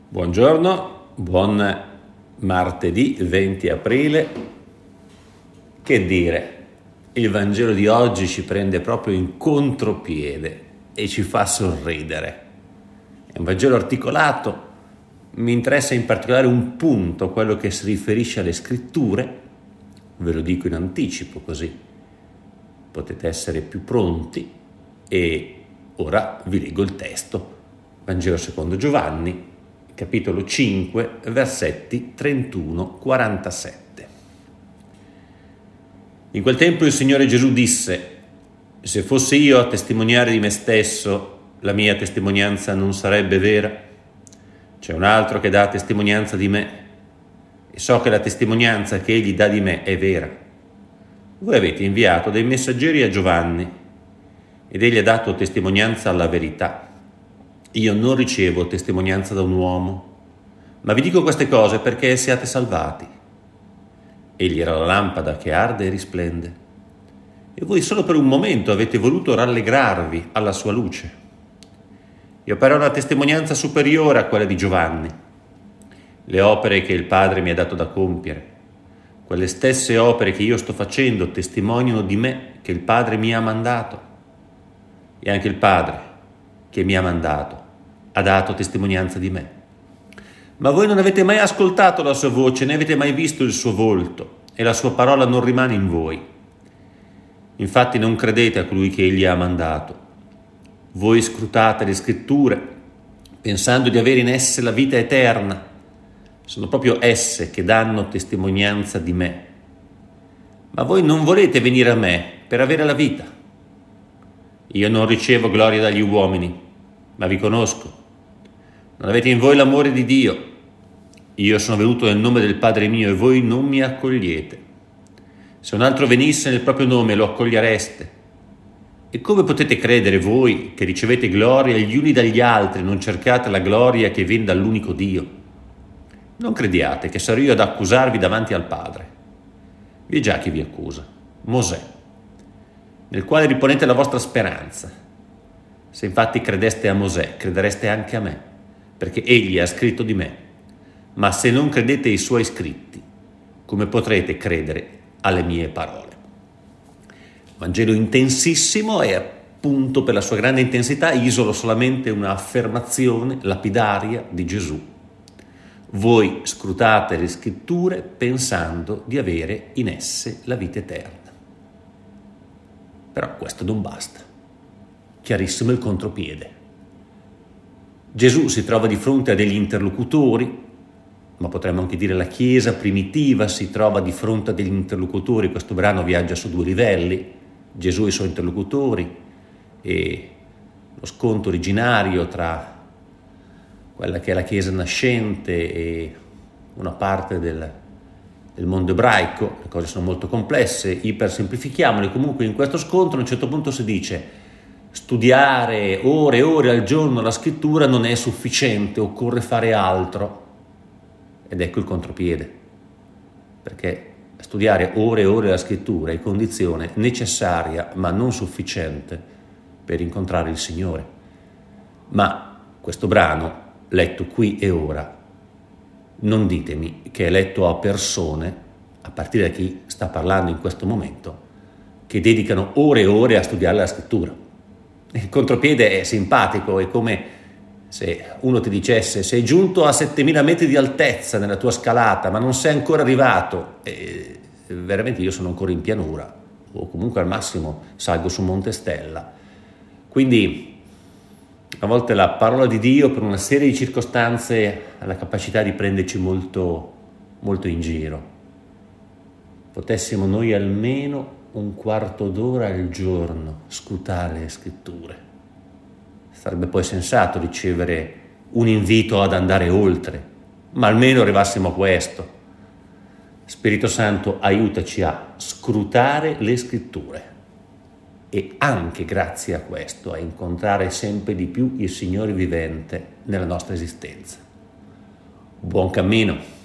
Buongiorno, buon martedì 20 aprile. Che dire, il Vangelo di oggi ci prende proprio in contropiede e ci fa sorridere. È un Vangelo articolato, mi interessa in particolare un punto, quello che si riferisce alle scritture, ve lo dico in anticipo così potete essere più pronti e ora vi leggo il testo. Vangelo secondo Giovanni, capitolo 5, versetti 31-47. In quel tempo il Signore Gesù disse: se fossi io a testimoniare di me stesso, la mia testimonianza non sarebbe vera. C'è un altro che dà testimonianza di me e so che la testimonianza che egli dà di me è vera. Voi avete inviato dei messaggeri a Giovanni ed egli ha dato testimonianza alla verità. Io non ricevo testimonianza da un uomo, ma vi dico queste cose perché siate salvati. Egli era la lampada che arde e risplende, e voi solo per un momento avete voluto rallegrarvi alla sua luce. Io però ho una testimonianza superiore a quella di Giovanni. Le opere che il Padre mi ha dato da compiere, quelle stesse opere che io sto facendo, testimoniano di me che il Padre mi ha mandato. E anche il Padre che mi ha mandato ha dato testimonianza di me. Ma voi non avete mai ascoltato la sua voce, né avete mai visto il suo volto, e la sua parola non rimane in voi. Infatti non credete a colui che egli ha mandato. Voi scrutate le scritture, pensando di avere in esse la vita eterna. Sono proprio esse che danno testimonianza di me. Ma voi non volete venire a me per avere la vita. Io non ricevo gloria dagli uomini, ma vi conosco. Non avete in voi l'amore di Dio. Io sono venuto nel nome del Padre mio e voi non mi accogliete. Se un altro venisse nel proprio nome lo accogliereste. E come potete credere voi che ricevete gloria gli uni dagli altri, non cercate la gloria che viene dall'unico Dio? Non crediate che sarò io ad accusarvi davanti al Padre. Vi è già chi vi accusa, Mosè, nel quale riponete la vostra speranza. Se infatti credeste a Mosè, credereste anche a me, perché egli ha scritto di me. Ma se non credete ai suoi scritti, come potrete credere alle mie parole? Vangelo intensissimo e appunto per la sua grande intensità isolo solamente una affermazione lapidaria di Gesù. Voi scrutate le scritture pensando di avere in esse la vita eterna. Però questo non basta. Chiarissimo il contropiede. Gesù si trova di fronte a degli interlocutori, ma potremmo anche dire la Chiesa primitiva si trova di fronte a degli interlocutori. Questo brano viaggia su due livelli, Gesù e i suoi interlocutori, e lo scontro originario tra quella che è la Chiesa nascente e una parte del mondo ebraico. Le cose sono molto complesse, ipersemplifichiamole. Comunque in questo scontro a un certo punto si dice: studiare ore e ore al giorno la scrittura non è sufficiente, occorre fare altro. Ed ecco il contropiede, perché studiare ore e ore la scrittura è condizione necessaria ma non sufficiente per incontrare il Signore. Ma questo brano, letto qui e ora, non ditemi che è letto a persone, a partire da chi sta parlando in questo momento, che dedicano ore e ore a studiare la scrittura. Il contropiede è simpatico, è come se uno ti dicesse: sei giunto a 7000 metri di altezza nella tua scalata, ma non sei ancora arrivato. E veramente io sono ancora in pianura, o comunque al massimo salgo su Monte Stella. Quindi a volte la parola di Dio, per una serie di circostanze, ha la capacità di prenderci molto, molto in giro. Potessimo noi almeno un quarto d'ora al giorno scrutare le scritture. Sarebbe poi sensato ricevere un invito ad andare oltre, ma almeno arrivassimo a questo. Spirito Santo, aiutaci a scrutare le scritture e anche grazie a questo a incontrare sempre di più il Signore vivente nella nostra esistenza. Buon cammino!